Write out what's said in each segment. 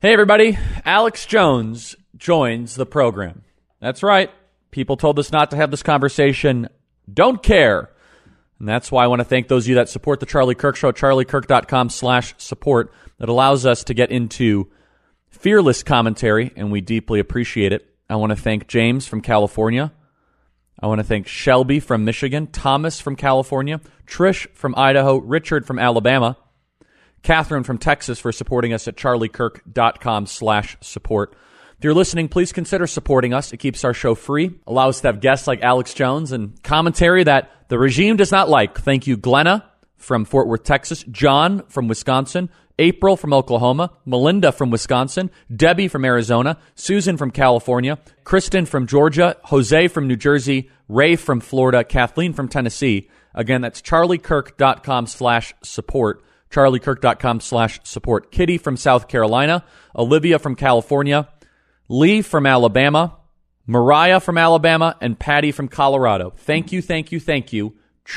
Hey, everybody. Alex Jones joins the program. That's right. People told us not to have this conversation. Don't care. And that's why I want to thank those of you that support the Charlie Kirk Show, charliekirk.com/support. That allows us to get into fearless commentary, and we deeply appreciate it. I want to thank James from California. I want to thank Shelby from Michigan, Thomas from California, Trish from Idaho, Richard from Alabama, Catherine from Texas for supporting us at charliekirk.com/support. If you're listening, please consider supporting us. It keeps our show free, allows us to have guests like Alex Jones and commentary that the regime does not like. Thank you, Glenna from Fort Worth, Texas, John from Wisconsin, April from Oklahoma, Melinda from Wisconsin, Debbie from Arizona, Susan from California, Kristen from Georgia, Jose from New Jersey, Ray from Florida, Kathleen from Tennessee. Again, that's charliekirk.com/support, charliekirk.com/support. Kitty from South Carolina, Olivia from California, Lee from Alabama, Mariah from Alabama, and Patty from Colorado. Thank you, thank you, thank you.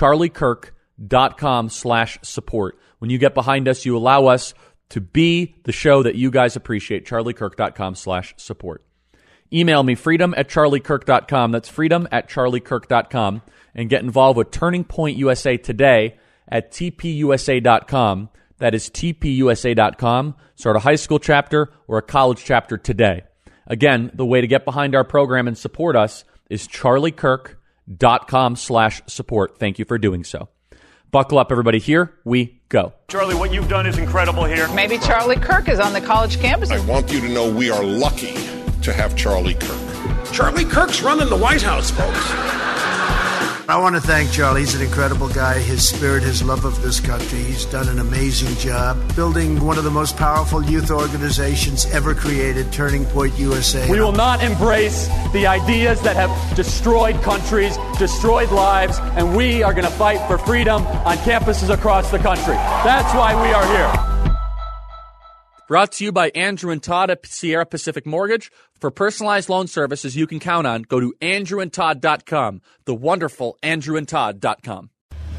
charliekirk.com/support. When you get behind us, you allow us to be the show that you guys appreciate. charliekirk.com/support. Email me, freedom@charliekirk.com. That's freedom@charliekirk.com. And get involved with Turning Point USA today at tpusa.com. That is tpusa.com. Start a high school chapter or a college chapter today. Again, the way to get behind our program and support us is charliekirk.com/support. Thank you for doing so. Buckle up, everybody. Here we go. Charlie, what you've done is incredible here. Maybe Charlie Kirk is on the college campus. I want you to know we are lucky to have Charlie Kirk. Charlie Kirk's running the White House, folks. I want to thank Charlie. He's an incredible guy. His spirit, his love of this country. He's done an amazing job building one of the most powerful youth organizations ever created, Turning Point USA. We will not embrace the ideas that have destroyed countries, destroyed lives, and we are going to fight for freedom on campuses across the country. That's why we are here. Brought to you by Andrew and Todd at Sierra Pacific Mortgage. For personalized loan services you can count on, go to andrewandtodd.com, the wonderful andrewandtodd.com.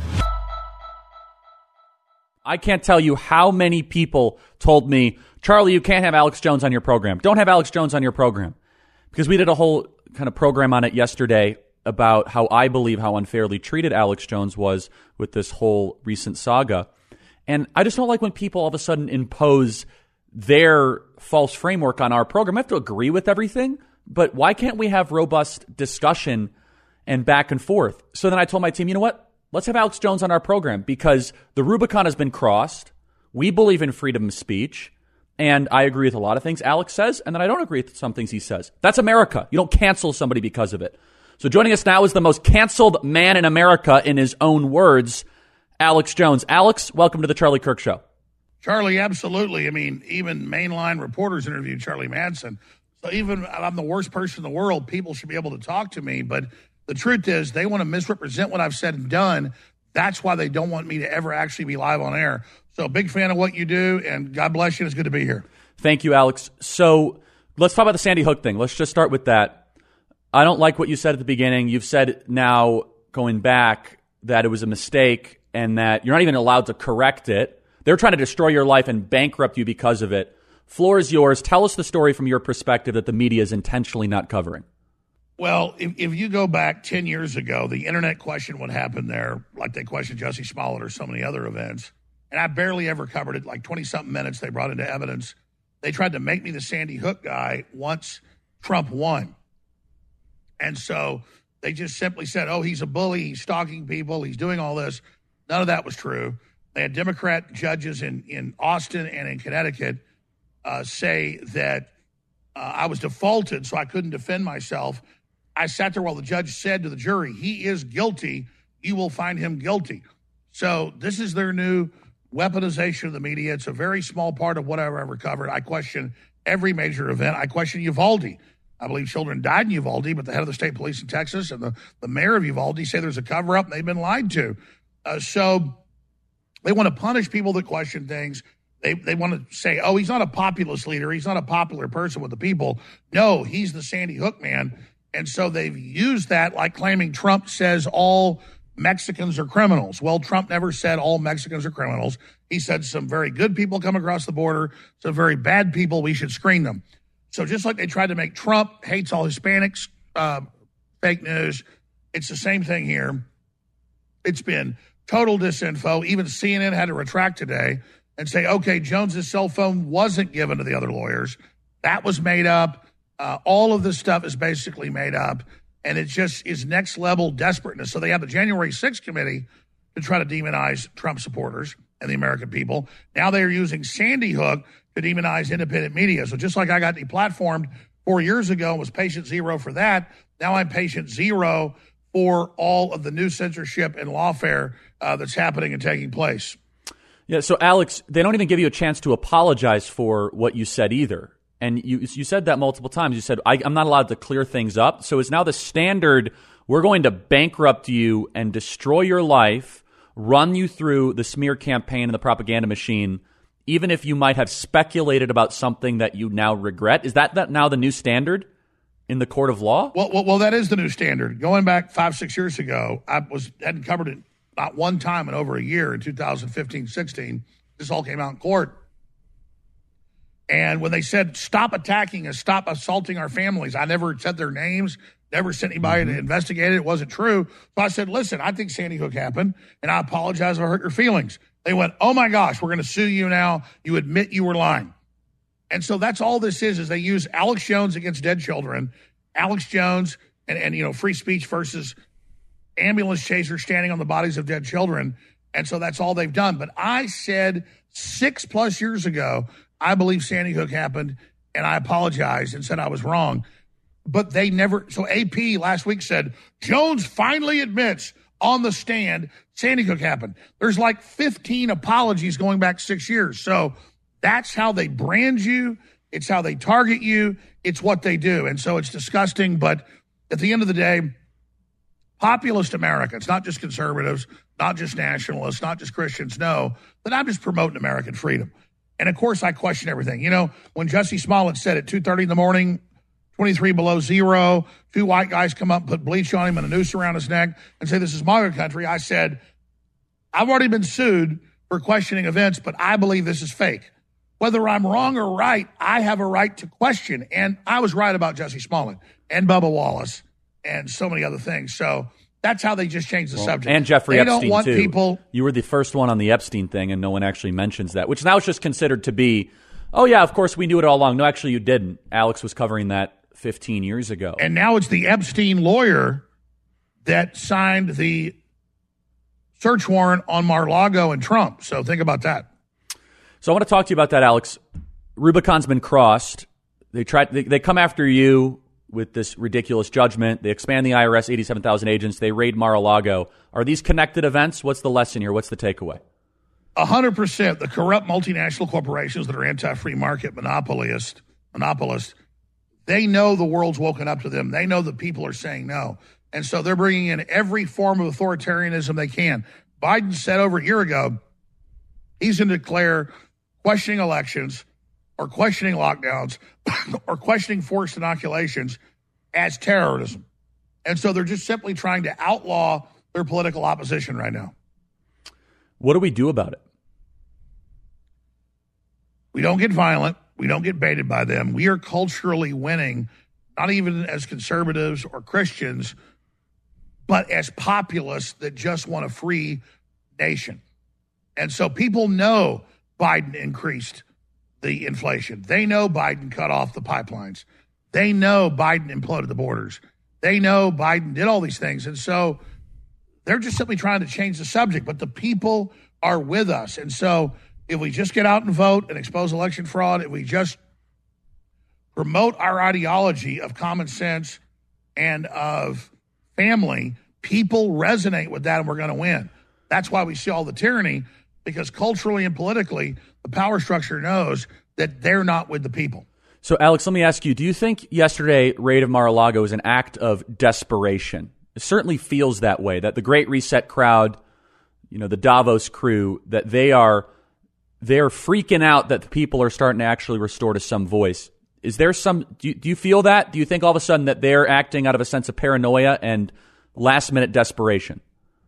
I can't tell you how many people told me, Charlie, you can't have Alex Jones on your program. Don't have Alex Jones on your program. Because we did a whole kind of program on it yesterday about how I believe how unfairly treated Alex Jones was with this whole recent saga. And I just don't like when people all of a sudden impose their false framework on our program. I have to agree with everything, but why can't we have robust discussion and back and forth? So then I told my team, you know what? Let's have Alex Jones on our program because the Rubicon has been crossed. We believe in freedom of speech, and I agree with a lot of things Alex says, and then I don't agree with some things he says. That's America. You don't cancel somebody because of it. So joining us now is the most canceled man in America, in his own words, Alex Jones. Alex, welcome to the Charlie Kirk Show. Charlie, absolutely. I mean, even mainline reporters interviewed Charlie Manson. So even I'm the worst person in the world, people should be able to talk to me. But the truth is they want to misrepresent what I've said and done. That's why they don't want me to ever actually be live on air. So big fan of what you do, and God bless you. It's good to be here. Thank you, Alex. So let's talk about the Sandy Hook thing. Let's just start with that. I don't like what you said at the beginning. You've said now, going back, that it was a mistake and that you're not even allowed to correct it. They're trying to destroy your life and bankrupt you because of it. Floor is yours. Tell us the story from your perspective that the media is intentionally not covering. Well, if you go back 10 years ago, the internet questioned what happened there, like they questioned Jussie Smollett or so many other events. And I barely ever covered it, like 20-something minutes they brought into evidence. They tried to make me the Sandy Hook guy once Trump won. And so they just simply said, oh, he's a bully, he's stalking people, he's doing all this. None of that was true. They had Democrat judges in Austin and in Connecticut say that I was defaulted, so I couldn't defend myself. I sat there while the judge said to the jury, he is guilty. You will find him guilty. So this is their new weaponization of the media. It's a very small part of what I've ever covered. I question every major event. I question Uvalde. I believe children died in Uvalde, but the head of the state police in Texas and the mayor of Uvalde say there's a cover-up and they've been lied to. So they want to punish people that question things. They want to say, oh, he's not a populist leader. He's not a popular person with the people. No, he's the Sandy Hook man. And so they've used that, like claiming Trump says all Mexicans are criminals. Well, Trump never said all Mexicans are criminals. He said some very good people come across the border, some very bad people, we should screen them. So just like they tried to make Trump hates all Hispanics, fake news, it's the same thing here. It's been total disinfo. Even CNN had to retract today and say, okay, Jones's cell phone wasn't given to the other lawyers. That was made up. All of this stuff is basically made up. And it just is next level desperateness. So they have the January 6th committee to try to demonize Trump supporters and the American people. Now they are using Sandy Hook to demonize independent media. So just like I got deplatformed 4 years ago and was patient zero for that, now I'm patient zero for all of the new censorship and lawfare that's happening and taking place. Yeah, so Alex, they don't even give you a chance to apologize for what you said either. And you said that multiple times. You said, I'm not allowed to clear things up. So is now the standard, we're going to bankrupt you and destroy your life, run you through the smear campaign and the propaganda machine, even if you might have speculated about something that you now regret? Is that now the new standard in the court of law? Well, that is the new standard. Going back 5-6 years ago, I hadn't covered it not one time in over a year in 2015-16. This all came out in court. And when they said, stop attacking us, stop assaulting our families, I never said their names, never sent anybody to investigate it. It wasn't true. So I said, listen, I think Sandy Hook happened, and I apologize if I hurt your feelings. They went, oh, my gosh, we're going to sue you now. You admit you were lying. And so that's all this is they use Alex Jones against dead children, Alex Jones and free speech versus ambulance chasers standing on the bodies of dead children. And so that's all they've done. But I said 6+ years ago, I believe Sandy Hook happened, and I apologized and said I was wrong. But they never. So AP last week said, Jones finally admits on the stand Sandy Hook happened. There's like 15 apologies going back 6 years. So that's how they brand you. It's how they target you. It's what they do. And so it's disgusting. But at the end of the day, populist America, it's not just conservatives, not just nationalists, not just Christians, know that I'm just promoting American freedom. And, of course, I question everything. When Jussie Smollett said at 2:30 in the morning, 23 below zero, 2 white guys come up, put bleach on him and a noose around his neck and say, this is MAGA country, I said, I've already been sued for questioning events, but I believe this is fake. Whether I'm wrong or right, I have a right to question. And I was right about Jussie Smollett and Bubba Wallace and so many other things. So that's how they just changed the subject. And Jeffrey Epstein, don't want too. People. You were the first one on the Epstein thing, and no one actually mentions that, which now is just considered to be, oh, yeah, of course, we knew it all along. No, actually, you didn't. Alex was covering that 15 years ago. And now it's the Epstein lawyer that signed the search warrant on Mar-a-Lago and Trump. So think about that. So I want to talk to you about that, Alex. Rubicon's been crossed. They come after you with this ridiculous judgment. They expand the IRS, 87,000 agents. They raid Mar-a-Lago. Are these connected events? What's the lesson here? What's the takeaway? 100%. The corrupt multinational corporations that are anti-free market monopolists, they know the world's woken up to them. They know that people are saying no. And so they're bringing in every form of authoritarianism they can. Biden said over a year ago, he's going to declare questioning elections or questioning lockdowns or questioning forced inoculations as terrorism. And so they're just simply trying to outlaw their political opposition right now. What do we do about it? We don't get violent. We don't get baited by them. We are culturally winning, not even as conservatives or Christians, but as populists that just want a free nation. And so people know Biden increased the inflation. They know Biden cut off the pipelines. They know Biden imploded the borders. They know Biden did all these things. And so they're just simply trying to change the subject, but the people are with us. And so if we just get out and vote and expose election fraud, if we just promote our ideology of common sense and of family, people resonate with that and we're going to win. That's why we see all the tyranny, because culturally and politically, the power structure knows that they're not with the people. So, Alex, let me ask you, do you think yesterday raid of Mar-a-Lago is an act of desperation? It certainly feels that way, that the Great Reset crowd, the Davos crew, that they're freaking out that the people are starting to actually restore to some voice. Is there some, do you feel that? Do you think all of a sudden that they're acting out of a sense of paranoia and last-minute desperation?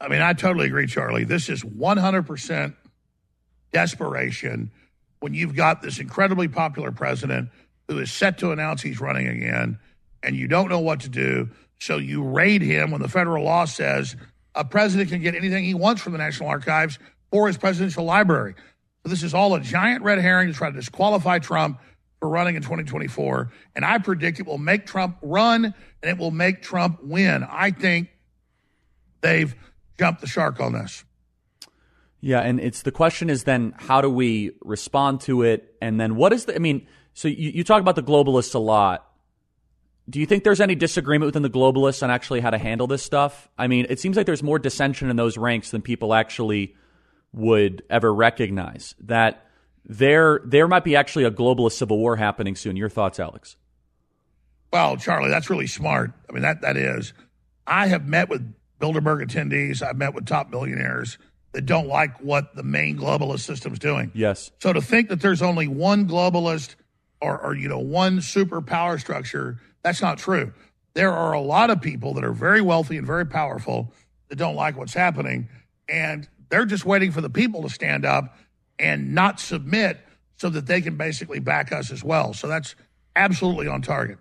I mean, I totally agree, Charlie. This is 100% desperation when you've got this incredibly popular president who is set to announce he's running again, and you don't know what to do, so you raid him when the federal law says a president can get anything he wants from the National Archives or his presidential library. So this is all a giant red herring to try to disqualify Trump for running in 2024, and I predict it will make Trump run and it will make Trump win. I think they've jumped the shark on this. Yeah, and the question is then how do we respond to it, and then what is so you talk about the globalists a lot. Do you think there's any disagreement within the globalists on actually how to handle this stuff? I mean, it seems like there's more dissension in those ranks than people actually would ever recognize. That there might be actually a globalist civil war happening soon. Your thoughts, Alex? Well, Charlie, that's really smart. I mean, that is. I have met with Bilderberg attendees. I've met with top billionaires that don't like what the main globalist system's doing. Yes. So to think that there's only one globalist or one super power structure, that's not true. There are a lot of people that are very wealthy and very powerful that don't like what's happening, and they're just waiting for the people to stand up and not submit so that they can basically back us as well. So that's absolutely on target.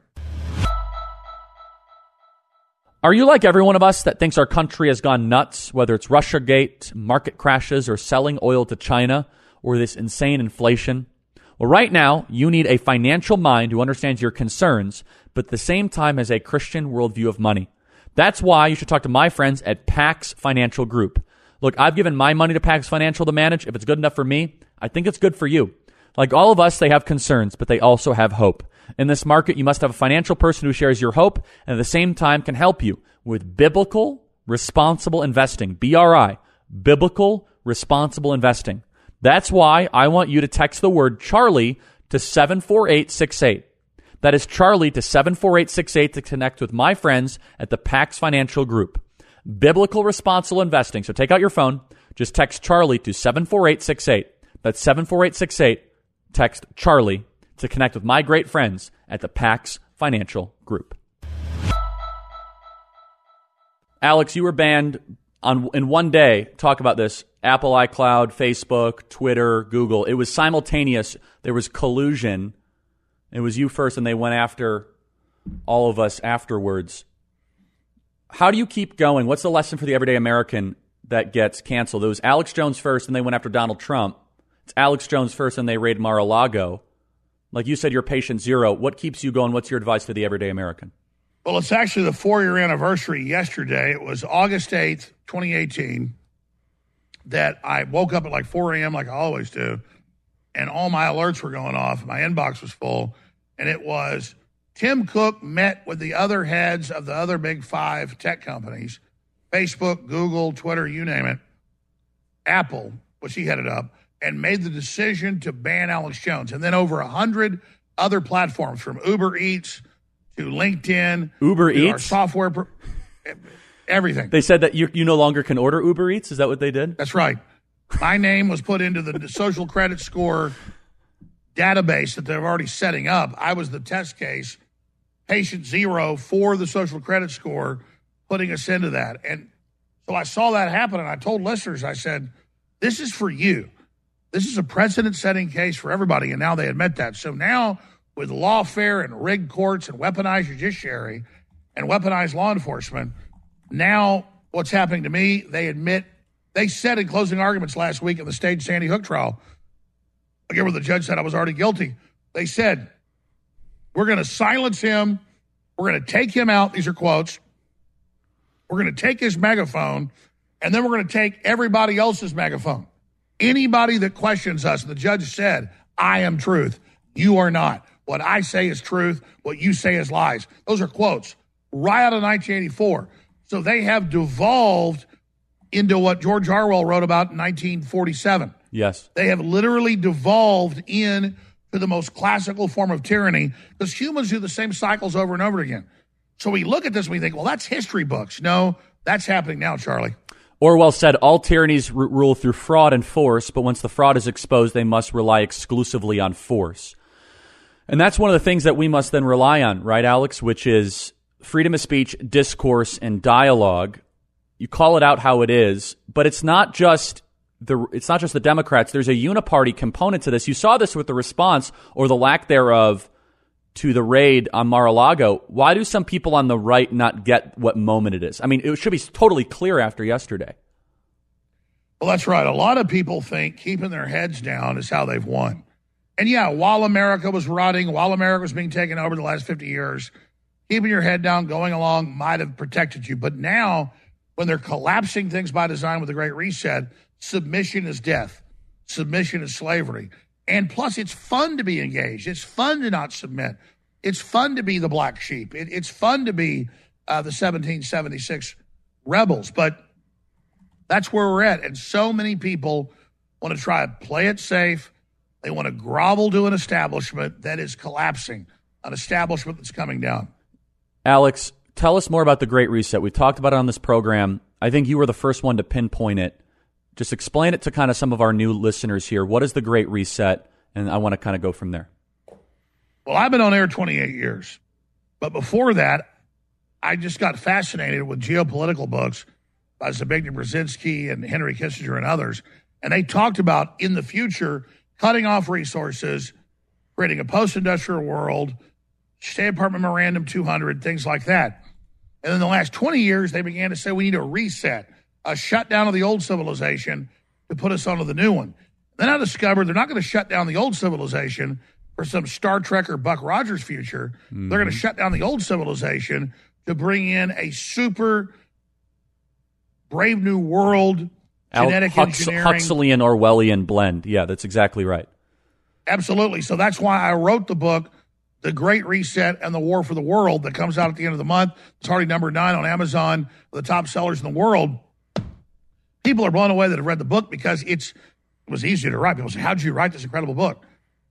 Are you like every one of us that thinks our country has gone nuts, whether it's Russiagate, market crashes, or selling oil to China, or this insane inflation? Well, right now, you need a financial mind who understands your concerns, but at the same time has a Christian worldview of money. That's why you should talk to my friends at Pax Financial Group. Look, I've given my money to Pax Financial to manage. If it's good enough for me, I think it's good for you. Like all of us, they have concerns, but they also have hope. In this market, you must have a financial person who shares your hope and at the same time can help you with biblical, responsible investing. BRI, biblical, responsible investing. That's why I want you to text the word Charlie to 74868. That is Charlie to 74868 to connect with my friends at the Pax Financial Group. Biblical responsible investing. So take out your phone. Just text Charlie to 74868. That's 74868. Text Charlie to connect with my great friends at the Pax Financial Group. Alex, you were banned in one day. Talk about this. Apple, iCloud, Facebook, Twitter, Google. It was simultaneous. There was collusion. It was you first, and they went after all of us afterwards. How do you keep going? What's the lesson for the everyday American that gets canceled? It was Alex Jones first, and they went after Donald Trump. It's Alex Jones first, and they raid Mar-a-Lago. Like you said, you're patient zero. What keeps you going? What's your advice to the everyday American? Well, it's actually the 4-year anniversary yesterday. It was August 8th, 2018, that I woke up at like 4 a.m. like I always do, and all my alerts were going off. My inbox was full, and it was Tim Cook met with the other heads of the other big 5 tech companies, Facebook, Google, Twitter, you name it, Apple, which he headed up, and made the decision to ban Alex Jones. And then over 100 other platforms, from Uber Eats to LinkedIn, Uber to Eats, our software, everything. They said that you no longer can order Uber Eats. Is that what they did? That's right. My name was put into the social credit score database that they're already setting up. I was the test case, patient zero for the social credit score, putting us into that. And so I saw that happen, and I told listeners, I said, this is for you. This is a precedent-setting case for everybody, and now they admit that. So now, with lawfare and rigged courts and weaponized judiciary and weaponized law enforcement, now what's happening to me, they admit, they said in closing arguments last week in the staged Sandy Hook trial, again where the judge said I was already guilty, they said, we're going to silence him, we're going to take him out, these are quotes, we're going to take his megaphone, and then we're going to take everybody else's megaphone. Anybody that questions us, the judge said, I am truth. You are not. What I say is truth. What you say is lies. Those are quotes right out of 1984. So they have devolved into what George Orwell wrote about in 1947. Yes. They have literally devolved into the most classical form of tyranny, because humans do the same cycles over and over again. So we look at this and we think, well, that's history books. No, that's happening now, Charlie. Orwell said all tyrannies rule through fraud and force, but once the fraud is exposed, they must rely exclusively on force. And that's one of the things that we must then rely on, right, Alex, which is freedom of speech, discourse, and dialogue. you call it out how it is, but it's not just the Democrats. There's a uniparty component to this. You saw this with the response or the lack thereof to the raid on Mar-a-Lago. Why do some people on the right not get what moment it is? I mean, it should be totally clear after yesterday. Well, that's right. A lot of people think keeping their heads down is how they've won. And yeah, while America was rotting, while America was being taken over the last 50 years, keeping your head down, going along might have protected you. But now, when they're collapsing things by design with the Great Reset, submission is death. Submission is slavery. And plus, it's fun to be engaged. It's fun to not submit. It's fun to be the black sheep. It's fun to be the 1776 rebels. But that's where we're at. And so many people want to try to play it safe. They want to grovel to an establishment that is collapsing, an establishment that's coming down. Alex, tell us more about the Great Reset. We've talked about it on this program. I think you were the first one to pinpoint it. Just explain it to kind of some of our new listeners here. What is the Great Reset? And I want to kind of go from there. Well, I've been on air 28 years. But before that, I just got fascinated with geopolitical books by Zbigniew Brzezinski and Henry Kissinger and others. And they talked about, in the future, cutting off resources, creating a post-industrial world, State Department Memorandum 200, things like that. And in the last 20 years, they began to say we need a reset, a shutdown of the old civilization to put us onto the new one. Then I discovered they're not going to shut down the old civilization for some Star Trek or Buck Rogers future. Mm-hmm. They're going to shut down the old civilization to bring in a super Brave New World genetic engineering. Huxleyan Orwellian blend. Yeah, that's exactly right. Absolutely. So that's why I wrote the book, The Great Reset and the War for the World, that comes out at the end of the month. It's already number 9 on Amazon, the top sellers in the world. People are blown away that have read the book because it was easy to write. People say, how did you write this incredible book?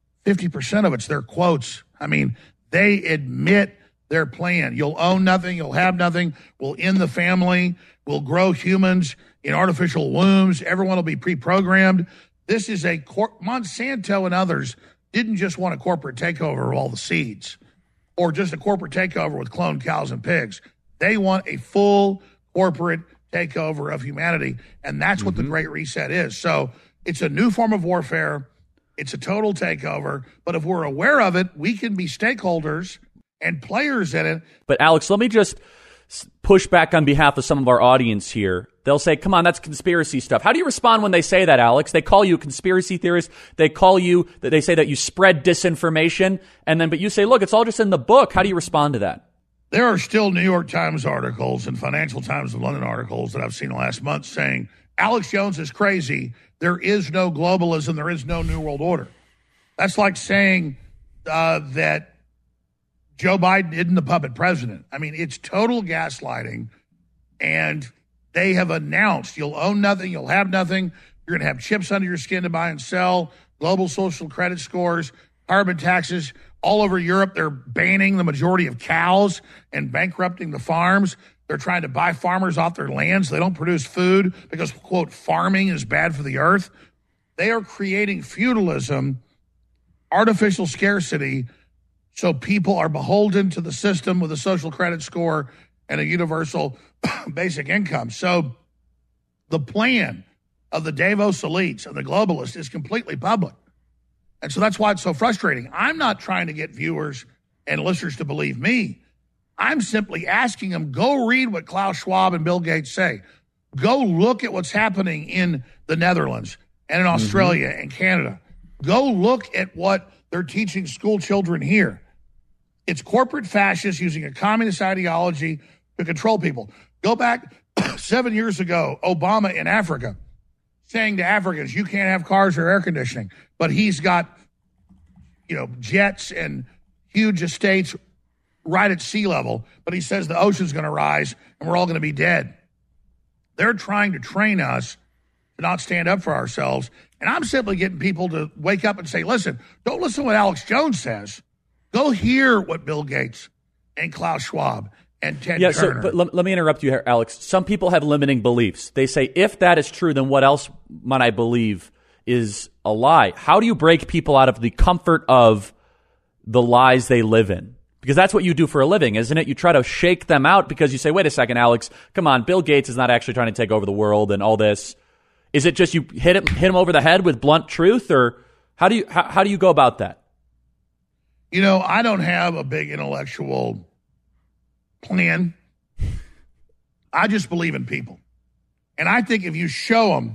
50% of it's their quotes. I mean, they admit their plan. You'll own nothing. You'll have nothing. We'll end the family. We'll grow humans in artificial wombs. Everyone will be pre-programmed. This is Monsanto and others didn't just want a corporate takeover of all the seeds or just a corporate takeover with cloned cows and pigs. They want a full corporate takeover of humanity, and that's what the Great Reset is. So it's a new form of warfare. It's a total takeover. But if we're aware of it, we can be stakeholders and players in it. But Alex, let me just push back on behalf of some of our audience here. They'll say, come on, that's conspiracy stuff. How do you respond when they say that, Alex? They call you a conspiracy theorist. They say that you spread disinformation. But you say, look, it's all just in the book. How do you respond to that? There are still New York Times articles and Financial Times and London articles that I've seen the last month saying, Alex Jones is crazy. There is no globalism. There is no New World Order. That's like saying that Joe Biden isn't the puppet president. I mean, it's total gaslighting. And they have announced you'll own nothing, you'll have nothing. You're going to have chips under your skin to buy and sell, global social credit scores, carbon taxes. All over Europe, they're banning the majority of cows and bankrupting the farms. They're trying to buy farmers off their land so they don't produce food because, quote, farming is bad for the earth. They are creating feudalism, artificial scarcity, so people are beholden to the system with a social credit score and a universal basic income. So the plan of the Davos elites and the globalists is completely public. And so that's why it's so frustrating. I'm not trying to get viewers and listeners to believe me. I'm simply asking them, go read what Klaus Schwab and Bill Gates say. Go look at what's happening in the Netherlands and in Australia and Canada. Go look at what they're teaching school children here. It's corporate fascists using a communist ideology to control people. Go back 7 years ago, Obama in Africa saying to Africans, you can't have cars or air conditioning. But he's got, jets and huge estates right at sea level. But he says the ocean's going to rise and we're all going to be dead. They're trying to train us to not stand up for ourselves. And I'm simply getting people to wake up and say, listen, don't listen to what Alex Jones says. Go hear what Bill Gates and Klaus Schwab and Ted Turner. But let me interrupt you here, Alex. Some people have limiting beliefs. They say, if that is true, then what else might I believe is a lie? How do you break people out of the comfort of the lies they live in? Because that's what you do for a living, isn't it? You try to shake them out because you say, wait a second, Alex, come on, Bill Gates is not actually trying to take over the world and all this. Is it just you hit him over the head with blunt truth, or how do you go about that? You know, I don't have a big intellectual plan. I just believe in people. And I think if you show them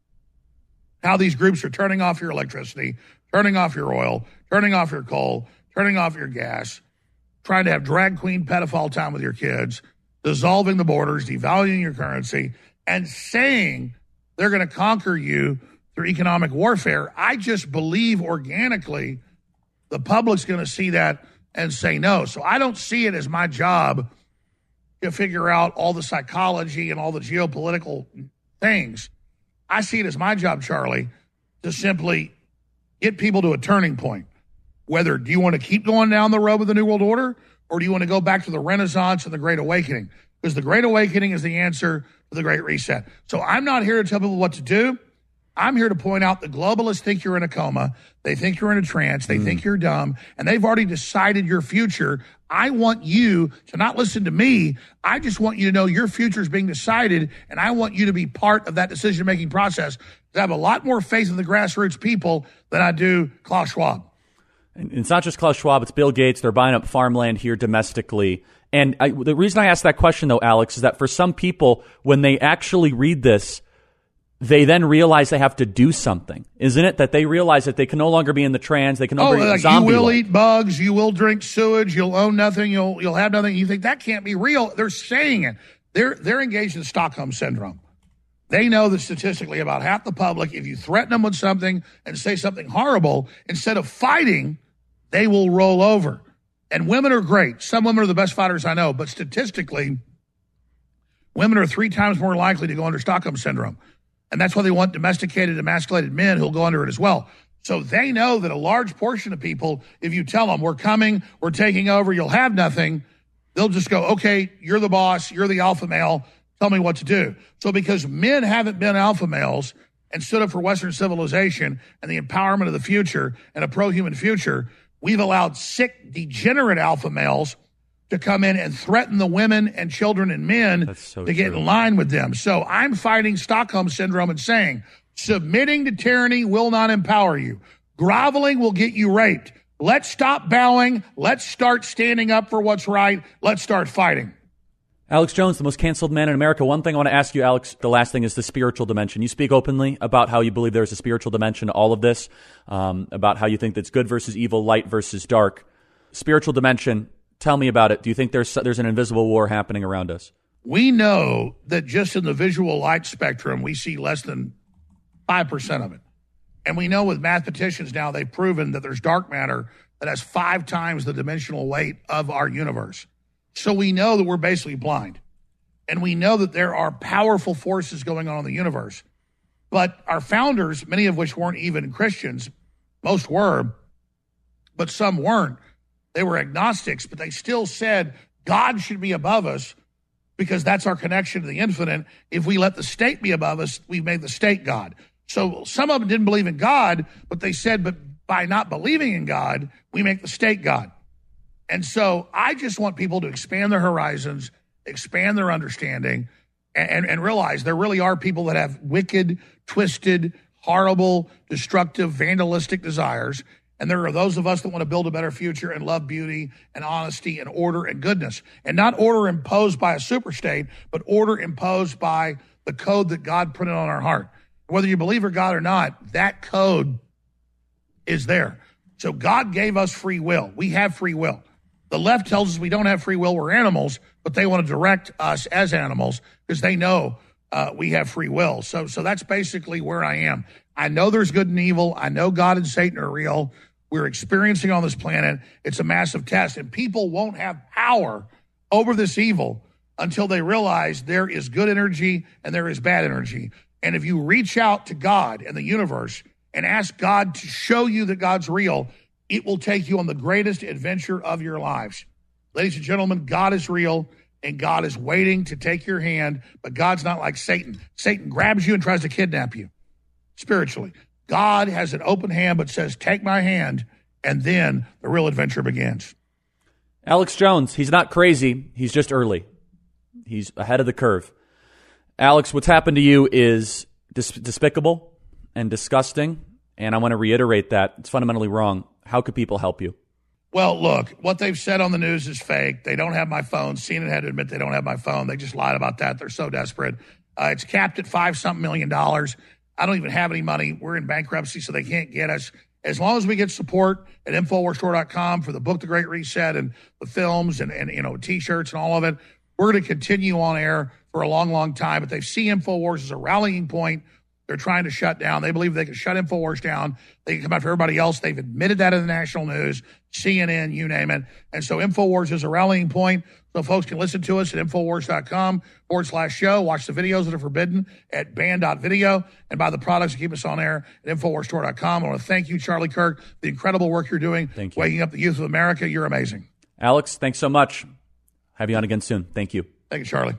how these groups are turning off your electricity, turning off your oil, turning off your coal, turning off your gas, trying to have drag queen pedophile time with your kids, dissolving the borders, devaluing your currency, and saying they're going to conquer you through economic warfare, I just believe organically the public's going to see that and say no. So I don't see it as my job to figure out all the psychology and all the geopolitical things. I see it as my job, Charlie, to simply get people to a turning point. Whether do you want to keep going down the road with the New World Order, or do you want to go back to the Renaissance and the Great Awakening? Because the Great Awakening is the answer to the Great Reset. So I'm not here to tell people what to do. I'm here to point out the globalists think you're in a coma. They think you're in a trance. They think you're dumb. And they've already decided your future. I want you to not listen to me. I just want you to know your future is being decided, and I want you to be part of that decision-making process. I have a lot more faith in the grassroots people than I do Klaus Schwab. And it's not just Klaus Schwab, it's Bill Gates. They're buying up farmland here domestically. And the reason I asked that question, though, Alex, is that for some people, when they actually read this, they then realize they have to do something, isn't it? That they realize that they can no longer be in the trans, they can no longer be zombie. You will eat bugs, you will drink sewage, you'll own nothing, you'll have nothing. You think that can't be real? They're saying it. They're engaged in Stockholm syndrome. They know that statistically about half the public, if you threaten them with something and say something horrible, instead of fighting, they will roll over. And women are great. Some women are the best fighters I know, but statistically, women are 3 times more likely to go under Stockholm syndrome. And that's why they want domesticated, emasculated men who'll go under it as well. So they know that a large portion of people, if you tell them, we're coming, we're taking over, you'll have nothing, they'll just go, okay, you're the boss, you're the alpha male, tell me what to do. So because men haven't been alpha males and stood up for Western civilization and the empowerment of the future and a pro-human future, we've allowed sick, degenerate alpha males to come in and threaten the women and children and men to get in line with them. So I'm fighting Stockholm syndrome and saying, submitting to tyranny will not empower you. Groveling will get you raped. Let's stop bowing. Let's start standing up for what's right. Let's start fighting. Alex Jones, the most canceled man in America. One thing I want to ask you, Alex, the last thing is the spiritual dimension. You speak openly about how you believe there's a spiritual dimension to all of this, about how you think that's good versus evil, light versus dark. Spiritual dimension, tell me about it. Do you think there's an invisible war happening around us? We know that just in the visual light spectrum, we see less than 5% of it. And we know with mathematicians now, they've proven that there's dark matter that has 5 times the dimensional weight of our universe. So we know that we're basically blind. And we know that there are powerful forces going on in the universe. But our founders, many of which weren't even Christians, most were, but some weren't. They were agnostics, but they still said God should be above us because that's our connection to the infinite. If we let the state be above us, we've made the state God. So some of them didn't believe in God, but they said, but by not believing in God, we make the state God. And so I just want people to expand their horizons, expand their understanding, and realize there really are people that have wicked, twisted, horrible, destructive, vandalistic desires. And there are those of us that want to build a better future and love beauty and honesty and order and goodness. And not order imposed by a superstate, but order imposed by the code that God put in on our heart. Whether you believe in God or not, that code is there. So God gave us free will. We have free will. The left tells us we don't have free will, we're animals, but they want to direct us as animals because they know we have free will. So that's basically where I am. I know there's good and evil. I know God and Satan are real. We're experiencing on this planet. It's a massive test, and people won't have power over this evil until they realize there is good energy and there is bad energy. And if you reach out to God and the universe and ask God to show you that God's real, it will take you on the greatest adventure of your lives. Ladies and gentlemen, God is real, and God is waiting to take your hand, but God's not like Satan. Satan grabs you and tries to kidnap you spiritually. God has an open hand but says, take my hand, and then the real adventure begins. Alex Jones, he's not crazy. He's just early. He's ahead of the curve. Alex, what's happened to you is despicable and disgusting, and I want to reiterate that. It's fundamentally wrong. How could people help you? Well, look, what they've said on the news is fake. They don't have my phone. CNN had to admit they don't have my phone. They just lied about that. They're so desperate. It's capped at $5-something million. I don't even have any money. We're in bankruptcy, so they can't get us. As long as we get support at InfoWarsStore.com for the book, The Great Reset, and the films and T-shirts and all of it, we're going to continue on air for a long, long time. But they see InfoWars as a rallying point. They're trying to shut down. They believe they can shut InfoWars down. They can come after everybody else. They've admitted that in the national news, CNN, you name it. And so InfoWars is a rallying point. So folks can listen to us at InfoWars.com/show. Watch the videos that are forbidden at ban.video and buy the products that keep us on air at InfoWarsStore.com. I want to thank you, Charlie Kirk, for the incredible work you're doing. Thank you. Waking up the youth of America. You're amazing. Alex, thanks so much. Have you on again soon. Thank you. Thank you, Charlie.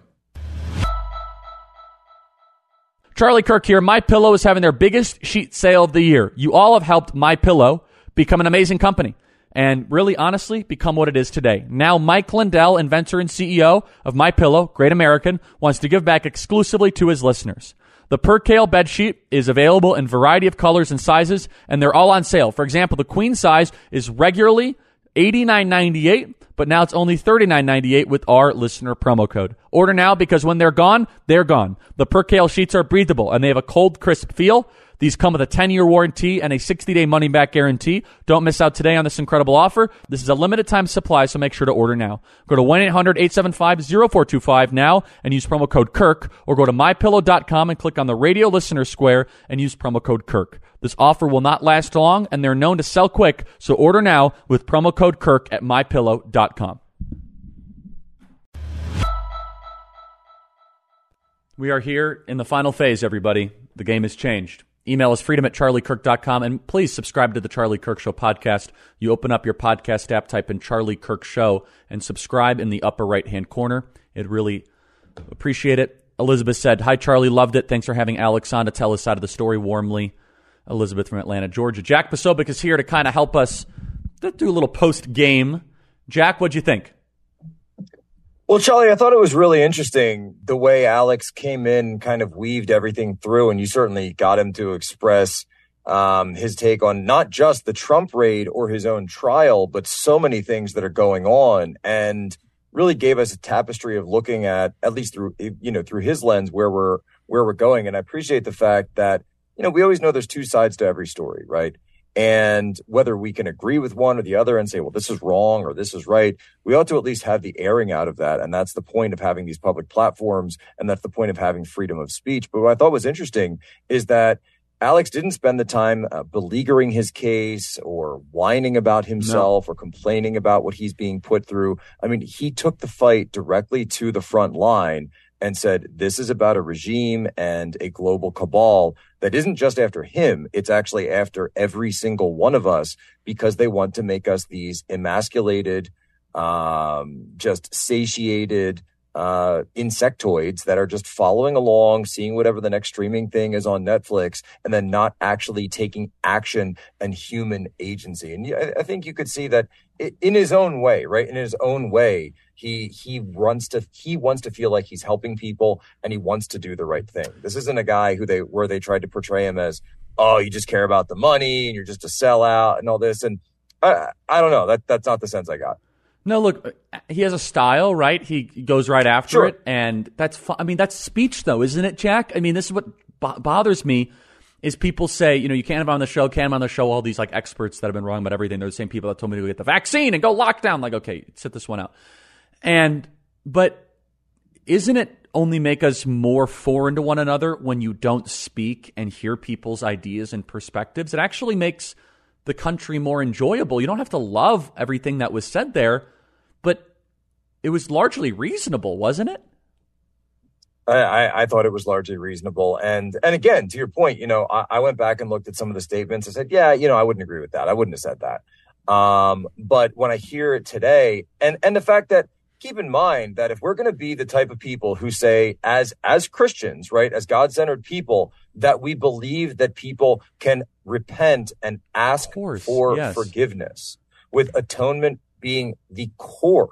Charlie Kirk here. MyPillow is having their biggest sheet sale of the year. You all have helped MyPillow become an amazing company and really, honestly, become what it is today. Now, Mike Lindell, inventor and CEO of MyPillow, Great American, wants to give back exclusively to his listeners. The Percale bedsheet is available in a variety of colors and sizes, and they're all on sale. For example, the queen size is regularly $89.98, but now it's only $39.98 with our listener promo code. Order now because when they're gone, they're gone. The Percale sheets are breathable and they have a cold, crisp feel. These come with a 10-year warranty and a 60-day money-back guarantee. Don't miss out today on this incredible offer. This is a limited-time supply, so make sure to order now. Go to 1-800-875-0425 now and use promo code KIRK, or go to MyPillow.com and click on the radio listener square and use promo code KIRK. This offer will not last long, and they're known to sell quick, so order now with promo code KIRK at MyPillow.com. We are here in the final phase, everybody. The game has changed. Email us freedom@charliekirk.com, and please subscribe to the Charlie Kirk Show podcast. You open up your podcast app, type in Charlie Kirk Show, and subscribe in the upper right-hand corner. I'd really appreciate it. Elizabeth said, "Hi, Charlie. Loved it. Thanks for having Alex on to tell his side of the story warmly." Elizabeth from Atlanta, Georgia. Jack Posobiec is here to kind of help us do a little post-game. Jack, what'd you think? Well, Charlie, I thought it was really interesting the way Alex came in, kind of weaved everything through, and you certainly got him to express his take on not just the Trump raid or his own trial, but so many things that are going on, and really gave us a tapestry of looking at least through his lens, where we're going. And I appreciate the fact that, we always know there's two sides to every story, right? And whether we can agree with one or the other and say, well, this is wrong or this is right, we ought to at least have the airing out of that. And that's the point of having these public platforms. And that's the point of having freedom of speech. But what I thought was interesting is that Alex didn't spend the time beleaguering his case or whining about himself or complaining about what he's being put through. I mean, he took the fight directly to the front line and said, this is about a regime and a global cabal that isn't just after him. It's actually after every single one of us, because they want to make us these emasculated, just satiated insectoids that are just following along, seeing whatever the next streaming thing is on Netflix, and then not actually taking action and human agency. And I think you could see that in his own way, right? In his own way, he wants to feel like he's helping people, and he wants to do the right thing. This isn't a guy where they tried to portray him as, oh, you just care about the money and you're just a sellout and all this. And I don't know. That's not the sense I got. No, look, he has a style, right? He goes right after it, and that's fun. I mean, that's speech, though, isn't it, Jack? I mean, this is what bothers me, is people say, you can't have on the show, all these like experts that have been wrong about everything. They're the same people that told me to go get the vaccine and go lock down. Like, okay, sit this one out. But isn't it only make us more foreign to one another when you don't speak and hear people's ideas and perspectives? It actually makes the country more enjoyable. You don't have to love everything that was said there, but it was largely reasonable, wasn't it? I thought it was largely reasonable. And again, to your point, I went back and looked at some of the statements. I said, yeah, I wouldn't agree with that. I wouldn't have said that. But when I hear it today, and the fact that, keep in mind that if we're going to be the type of people who say, as Christians, right, as God-centered people, that we believe that people can repent and ask for forgiveness, with atonement being the core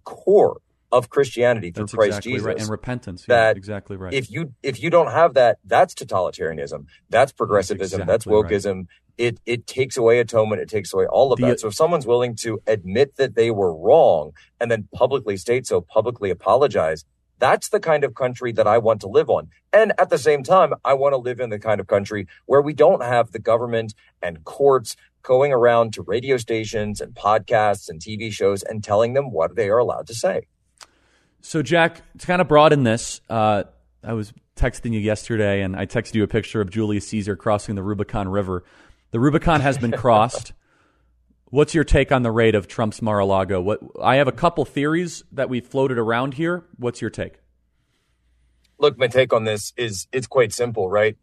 of Christianity through That's Christ exactly Jesus. right. And repentance. That exactly right. If you don't have that, that's totalitarianism. That's progressivism. That's wokeism. Right. It takes away atonement. It takes away all of that. So if someone's willing to admit that they were wrong and then publicly state so, publicly apologize, that's the kind of country that I want to live on. And at the same time, I want to live in the kind of country where we don't have the government and courts going around to radio stations and podcasts and TV shows and telling them what they are allowed to say. So, Jack, to kind of broaden this, I was texting you yesterday, and I texted you a picture of Julius Caesar crossing the Rubicon River. The Rubicon has been crossed. What's your take on the raid of Trump's Mar-a-Lago? I have a couple theories that we floated around here. What's your take? Look, my take on this is it's quite simple, right?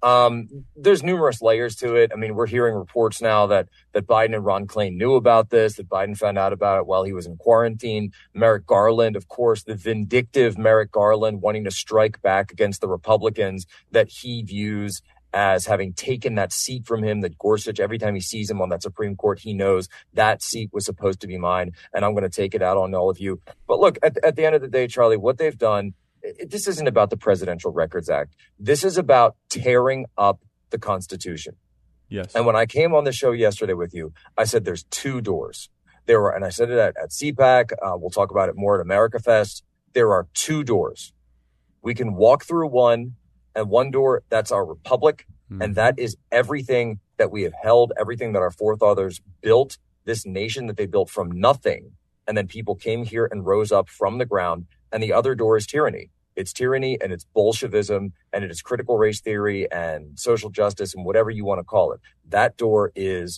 There's numerous layers to it. I mean, we're hearing reports now that Biden and Ron Klain knew about this, that Biden found out about it while he was in quarantine. Merrick Garland, of course, the vindictive Merrick Garland wanting to strike back against the Republicans that he views as having taken that seat from him, that Gorsuch, every time he sees him on that Supreme Court, he knows that seat was supposed to be mine, and I'm going to take it out on all of you. But look, at the end of the day, Charlie, what they've done, this isn't about the Presidential Records Act. This is about tearing up the Constitution. Yes. And when I came on the show yesterday with you, I said there's two doors. There were, and I said it at CPAC. We'll talk about it more at America Fest. There are two doors. We can walk through one, and one door, that's our republic. Mm-hmm. And that is everything that we have held, everything that our forefathers built, this nation that they built from nothing. And then people came here and rose up from the ground. And the other door is tyranny. It's tyranny, and it's Bolshevism, and it is critical race theory and social justice and whatever you want to call it. That door is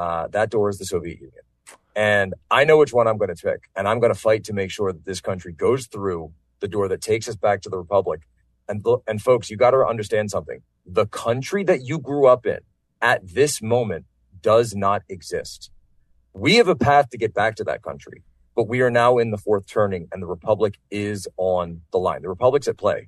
the Soviet Union. And I know which one I'm going to pick. And I'm going to fight to make sure that this country goes through the door that takes us back to the republic. And folks, you got to understand something. The country that you grew up in at this moment does not exist. We have a path to get back to that country, but we are now in the fourth turning, and the republic is on the line. The republic's at play.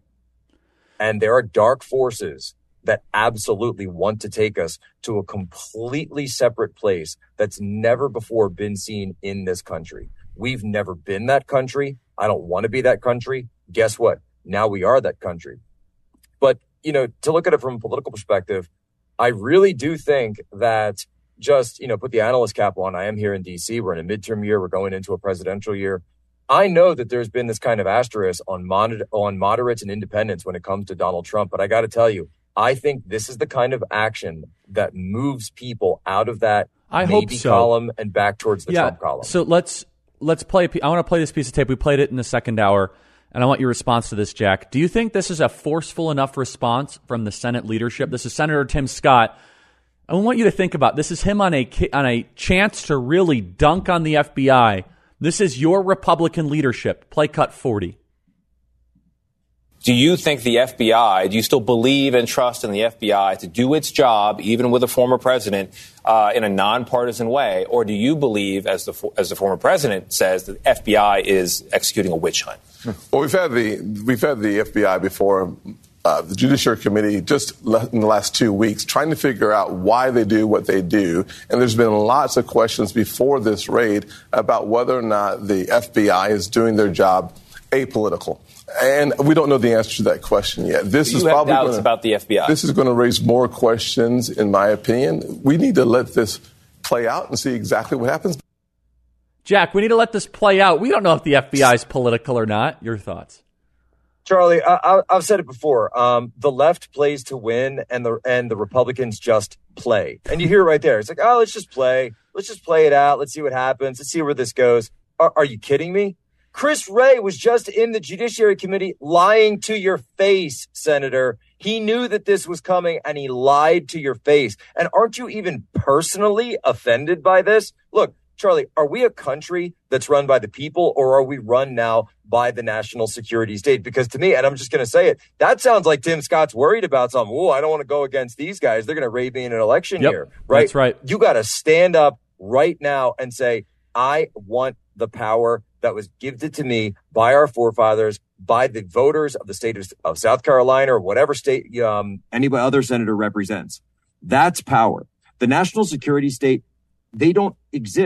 And there are dark forces that absolutely want to take us to a completely separate place that's never before been seen in this country. We've never been that country. I don't want to be that country. Guess what? Now we are that country. But, to look at it from a political perspective, I really do think that just, put the analyst cap on. I am here in D.C. We're in a midterm year. We're going into a presidential year. I know that there's been this kind of asterisk on moderates and independents when it comes to Donald Trump. But I got to tell you, I think this is the kind of action that moves people out of that maybe column and back towards the Trump column. So let's play. I want to play this piece of tape. We played it in the second hour. And I want your response to this, Jack. Do you think this is a forceful enough response from the Senate leadership? This is Senator Tim Scott. I want you to think about this. Is him on a chance to really dunk on the FBI. This is your Republican leadership. Play cut 40. Do you think the FBI, do you still believe and trust in the FBI to do its job, even with a former president, in a nonpartisan way? Or do you believe, as the former president says, that the FBI is executing a witch hunt? Well, we've had the FBI before the Judiciary Committee just in the last 2 weeks trying to figure out why they do what they do. And there's been lots of questions before this raid about whether or not the FBI is doing their job apolitical. And we don't know the answer to that question yet. This is probably doubts about the FBI. This is going to raise more questions, in my opinion. We need to let this play out and see exactly what happens. Jack, we need to let this play out. We don't know if the FBI is political or not. Your thoughts? Charlie, I've said it before. The left plays to win, and the Republicans just play. And you hear it right there. It's like, oh, let's just play. Let's just play it out. Let's see what happens. Let's see where this goes. Are you kidding me? Chris Wray was just in the Judiciary Committee lying to your face, Senator. He knew that this was coming, and he lied to your face. And aren't you even personally offended by this? Look, Charlie, are we a country that's run by the people, or are we run now by the national security state? Because to me, and I'm just going to say it, that sounds like Tim Scott's worried about something. Oh, I don't want to go against these guys. They're going to raid me in an election year, right? That's right. You got to stand up right now and say, I want the power that was gifted to me by our forefathers, by the voters of the state of South Carolina or whatever state any other senator represents. That's power. The national security state, they don't exist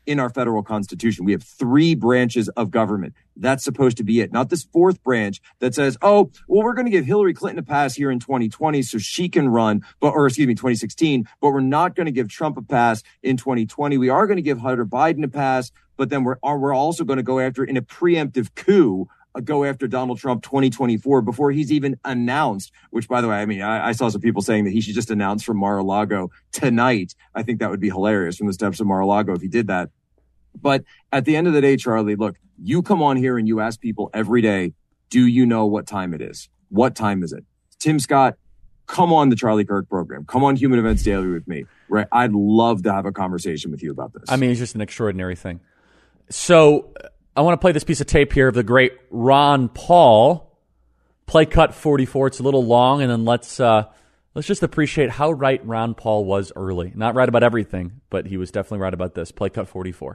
in our federal constitution. We have 3 branches of government. That's supposed to be it. Not this 4th branch that says, oh, well, we're going to give Hillary Clinton a pass here in 2020 so she can run, 2016, but we're not going to give Trump a pass in 2020. We are going to give Hunter Biden a pass, but then we're also going to go after, in a preemptive coup, go after Donald Trump 2024 before he's even announced, which, by the way, I mean, I saw some people saying that he should just announce from Mar-a-Lago tonight. I think that would be hilarious from the steps of Mar-a-Lago if he did that. But at the end of the day, Charlie, look, you come on here and you ask people every day, do you know what time it is? What time is it? Tim Scott, come on the Charlie Kirk program. Come on Human Events Daily with me. Right? I'd love to have a conversation with you about this. I mean, it's just an extraordinary thing. So I want to play this piece of tape here of the great Ron Paul. Play cut 44. It's a little long, and then let's just appreciate how right Ron Paul was early. Not right about everything, but he was definitely right about this. Play cut 44.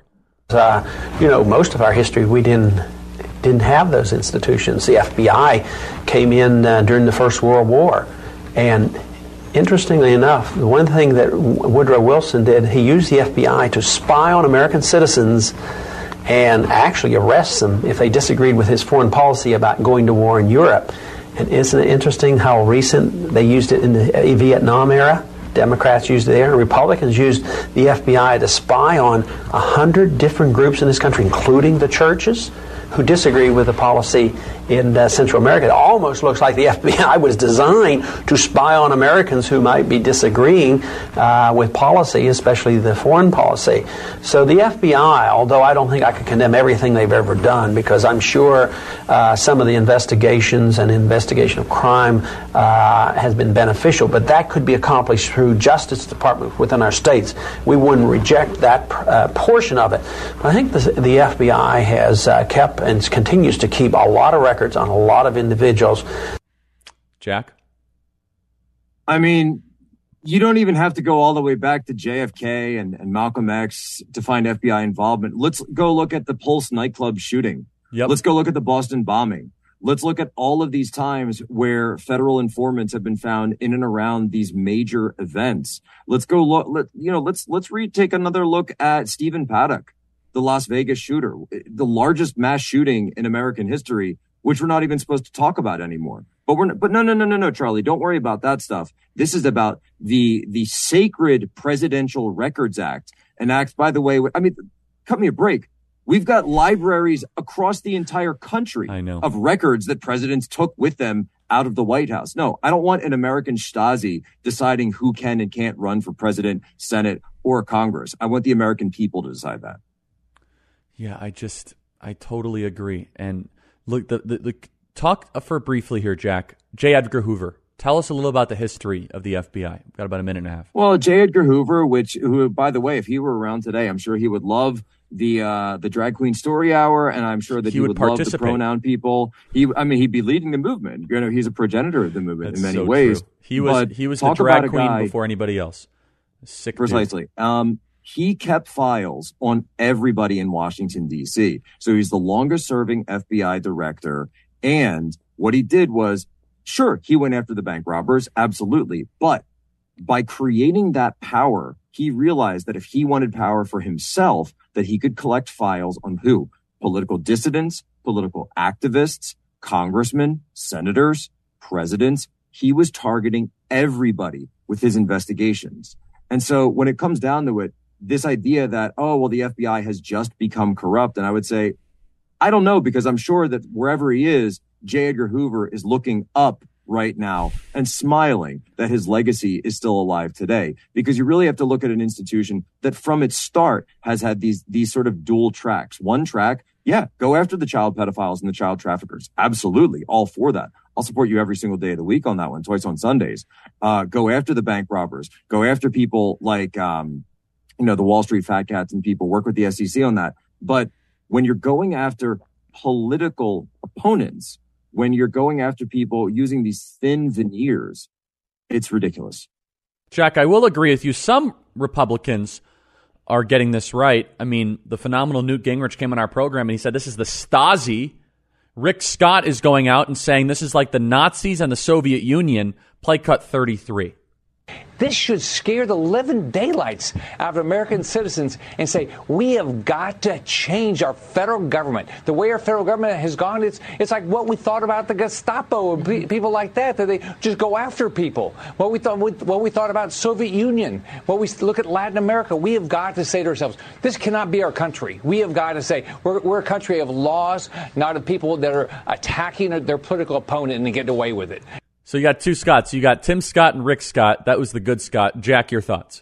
Most of our history, we didn't have those institutions. The FBI came in during the First World War, and interestingly enough, the one thing that Woodrow Wilson did, he used the FBI to spy on American citizens and actually arrest them if they disagreed with his foreign policy about going to war in Europe. And isn't it interesting how recent they used it in the Vietnam era? Democrats used it there, and Republicans used the FBI to spy on 100 different groups in this country, including the churches, who disagree with the policy in Central America. It almost looks like the FBI was designed to spy on Americans who might be disagreeing with policy, especially the foreign policy. So the FBI, although I don't think I could condemn everything they've ever done, because I'm sure some of the investigations and investigation of crime has been beneficial, but that could be accomplished through Justice Department within our states. We wouldn't reject that portion of it. But I think the FBI has kept and continues to keep a lot of records on a lot of individuals. Jack? I mean, you don't even have to go all the way back to JFK and Malcolm X to find FBI involvement. Let's go look at the Pulse nightclub shooting. Yep. Let's go look at the Boston bombing. Let's look at all of these times where federal informants have been found in and around these major events. Let's go look, let's take another look at Stephen Paddock, the Las Vegas shooter, the largest mass shooting in American history, which we're not even supposed to talk about anymore. But no, Charlie, don't worry about that stuff. This is about the sacred Presidential Records Act, an act, by the way, I mean, cut me a break. We've got libraries across the entire country of records that presidents took with them out of the White House. No, I don't want an American Stasi deciding who can and can't run for president, Senate, or Congress. I want the American people to decide that. Yeah, I totally agree. And look, the talk for briefly here, Jack. J. Edgar Hoover. Tell us a little about the history of the FBI. We've got about a minute and a half. Well, J. Edgar Hoover, who, by the way, if he were around today, I'm sure he would love the Drag Queen Story Hour, and I'm sure that he would love the pronoun people. He'd be leading the movement. He's a progenitor of the movement. That's in many ways. True. He was the drag queen before anybody else. Sick precisely. Dude. He kept files on everybody in Washington, D.C. So he's the longest serving FBI director. And what he did was, sure, he went after the bank robbers. Absolutely. But by creating that power, he realized that if he wanted power for himself, that he could collect files on who? Political dissidents, political activists, congressmen, senators, presidents. He was targeting everybody with his investigations. And so when it comes down to it, this idea that, the FBI has just become corrupt. And I would say, I don't know, because I'm sure that wherever he is, J. Edgar Hoover is looking up right now and smiling that his legacy is still alive today. Because you really have to look at an institution that from its start has had these sort of dual tracks. One track, go after the child pedophiles and the child traffickers. Absolutely. All for that. I'll support you every single day of the week on that one, twice on Sundays. Go after the bank robbers. Go after people like, the Wall Street fat cats and people. Work with the SEC on that. But when you're going after political opponents, when you're going after people using these thin veneers, it's ridiculous. Jack, I will agree with you. Some Republicans are getting this right. I mean, the phenomenal Newt Gingrich came on our program and he said this is the Stasi. Rick Scott is going out and saying this is like the Nazis and the Soviet Union. Play cut 33. This should scare the living daylights out of American citizens and say, we have got to change our federal government. The way our federal government has gone, it's like what we thought about the Gestapo and people like that they just go after people. What we thought about Soviet Union, what we look at Latin America. We have got to say to ourselves, this cannot be our country. We have got to say, we're a country of laws, not of people that are attacking their political opponent and getting away with it. So you got two Scotts. You got Tim Scott and Rick Scott. That was the good Scott. Jack, your thoughts?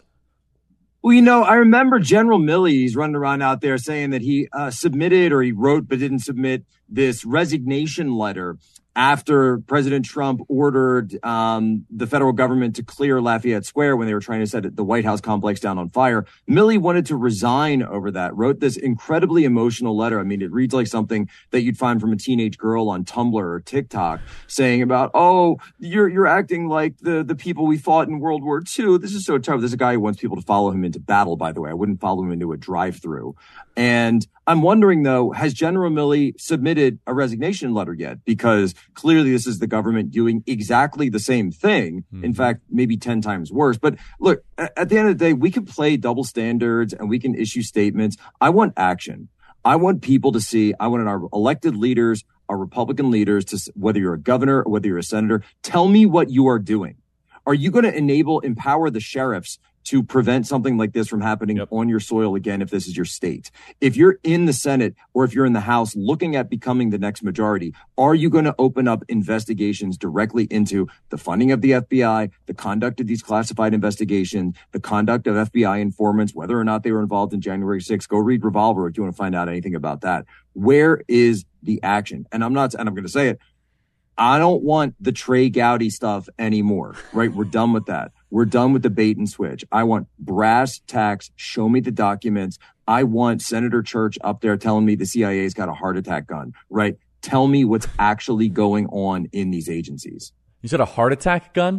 Well, I remember General Milley, he's running around out there saying that he submitted or he wrote but didn't submit this resignation letter after President Trump ordered the federal government to clear Lafayette Square when they were trying to set the White House complex down on fire. Milley wanted to resign over that, wrote this incredibly emotional letter. I mean, it reads like something that you'd find from a teenage girl on Tumblr or TikTok saying about, oh, you're acting like the people we fought in World War II. This is so tough. There's a guy who wants people to follow him into battle, by the way. I wouldn't follow him into a drive-through. And I'm wondering, though, has General Milley submitted a resignation letter yet? Because clearly this is the government doing exactly the same thing. Mm-hmm. In fact, maybe 10 times worse. But look, at the end of the day, we can play double standards and we can issue statements. I want action. I want people to see, I want our elected leaders, our Republican leaders, to whether you're a governor or whether you're a senator, tell me what you are doing. Are you going to empower the sheriffs to prevent something like this from happening on your soil again if this is your state? If you're in the Senate or if you're in the House looking at becoming the next majority, are you going to open up investigations directly into the funding of the FBI, the conduct of these classified investigations, the conduct of FBI informants, whether or not they were involved in January 6th? Go read Revolver if you want to find out anything about that. Where is the action? And I'm going to say it, I don't want the Trey Gowdy stuff anymore, right? We're done with that. We're done with the bait and switch. I want brass tacks. Show me the documents. I want Senator Church up there telling me the CIA's got a heart attack gun, right? Tell me what's actually going on in these agencies. You said a heart attack gun?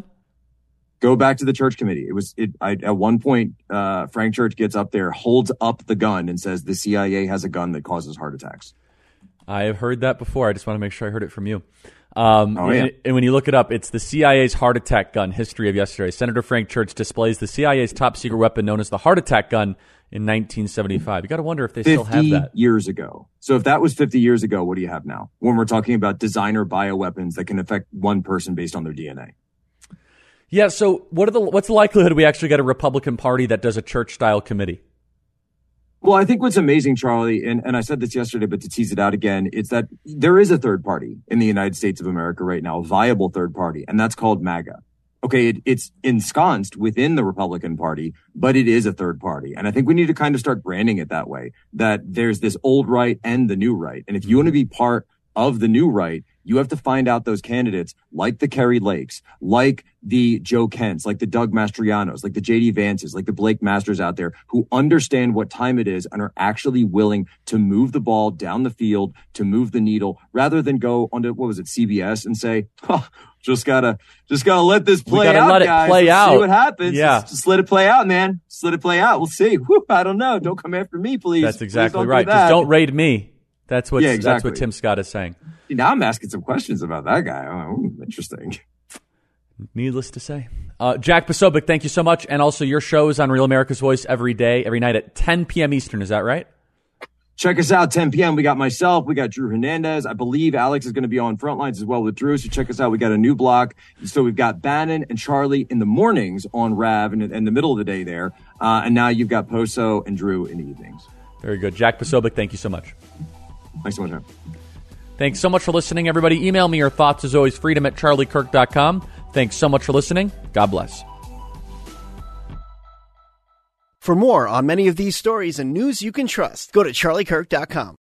Go back to the Church Committee. At one point, Frank Church gets up there, holds up the gun and says the CIA has a gun that causes heart attacks. I have heard that before. I just want to make sure I heard it from you. And when you look it up, it's the CIA's heart attack gun, history of yesterday. Senator Frank Church displays the CIA's top secret weapon known as the heart attack gun in 1975. You got to wonder if they still have that. 50 years ago. So if that was 50 years ago, what do you have now? When we're talking about designer bioweapons that can affect one person based on their DNA. Yeah. So what's the likelihood we actually get a Republican Party that does a Church-style committee? Well, I think what's amazing, Charlie, and I said this yesterday, but to tease it out again, it's that there is a third party in the United States of America right now, a viable third party, and that's called MAGA. Okay, it's ensconced within the Republican Party, but it is a third party. And I think we need to kind of start branding it that way, that there's this old right and the new right. And if you want to be part of the new right, you have to find out those candidates like the Kerry Lakes, like the Joe Kents, like the Doug Mastrianos, like the J.D. Vances, like the Blake Masters out there who understand what time it is and are actually willing to move the ball down the field, to move the needle, rather than go onto, CBS and say, just gotta let this play out, let guys. It play out. See what happens. Yeah. Just let it play out, man. Just let it play out. We'll see. I don't know. Don't come after me, please. That's exactly please right. Just don't raid me. That's what Tim Scott is saying. Now I'm asking some questions about that guy. Oh, interesting. Needless to say. Jack Posobiec, thank you so much. And also your show is on Real America's Voice every night at 10 p.m. Eastern. Is that right? Check us out, 10 p.m. We got myself. We got Drew Hernandez. I believe Alex is going to be on Frontlines as well with Drew. So check us out. We got a new block. So we've got Bannon and Charlie in the mornings on Rav and in the middle of the day there. And now you've got Poso and Drew in the evenings. Very good. Jack Posobiec, thank you so much. Thanks so much, man. Thanks so much for listening, everybody. Email me your thoughts, as always, freedom@charliekirk.com. Thanks so much for listening. God bless. For more on many of these stories and news you can trust, go to charliekirk.com.